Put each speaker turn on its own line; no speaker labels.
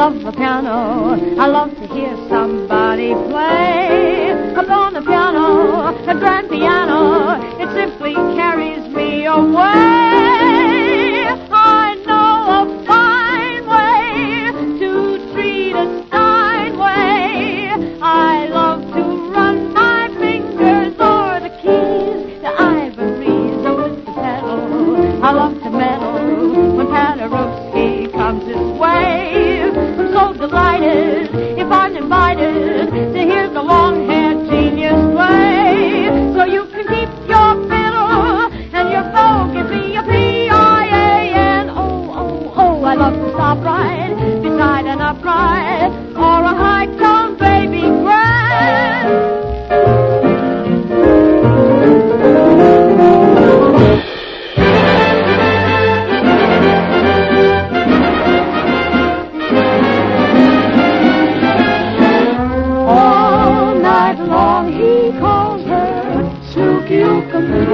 love the piano. I love to hear somebody play upon the piano, a grand piano. It simply carries me away. I know a fine way to treat a Steinway. I love to run my fingers o'er the keys, the ivories of the pedal. I love to meddle when Paderewski comes this way. I'm so delighted if I'm invited to hear the long-haired genius play. So you can keep your fiddle and your bow, give me a P-I-A-N. Oh, I love to stop right beside an upright or a high-tone baby grand. All night long he calls her Snooky Ooka